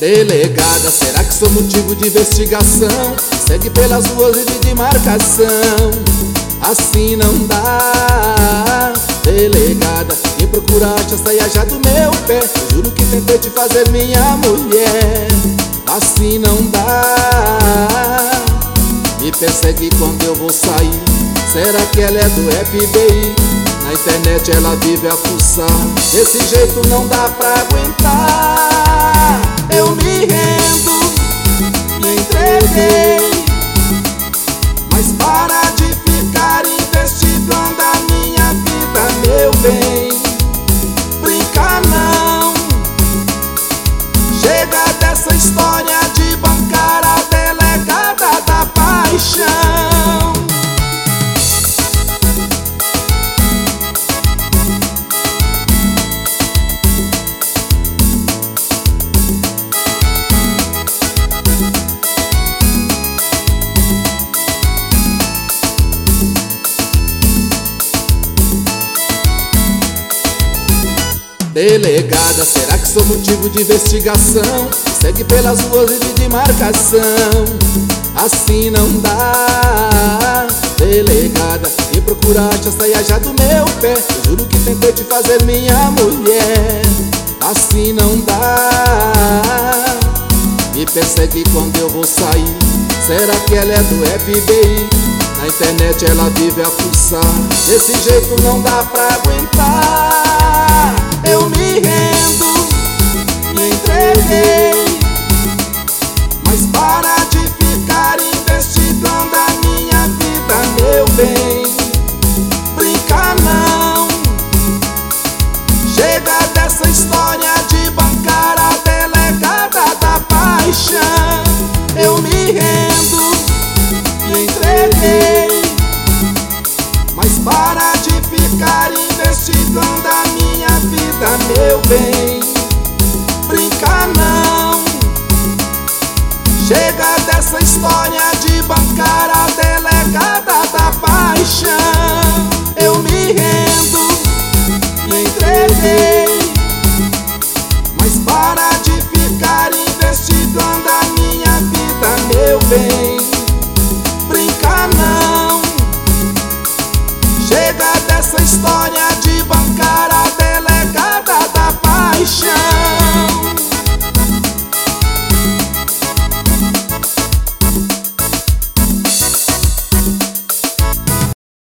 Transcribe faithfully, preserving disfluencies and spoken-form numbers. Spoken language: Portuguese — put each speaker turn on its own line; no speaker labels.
Delegada, será que sou motivo de investigação? Segue pelas ruas e de marcação. Assim não dá. Delegada, quem procura acha, saia já do meu pé. Eu juro que tentei te fazer minha mulher. Assim não dá. Me persegue quando eu vou sair. Será que ela é do F B I? Na internet ela vive a fuçar. Desse jeito não dá pra aguentar. Eu me rendo, me entreguei. Mas para de ficar investigando a minha vida, meu bem. Brinca não. Chega dessa história de bancar a delegada da paixão. Delegada, será que sou motivo de investigação? Segue pelas ruas e de marcação. Assim não dá. Delegada, quem procura acha, saia já do meu pé. Eu juro que tentei te fazer minha mulher. Assim não dá. Me persegue quando eu vou sair. Será que ela é do F B I? Na internet ela vive a fuçar. Desse jeito não dá pra aguentar.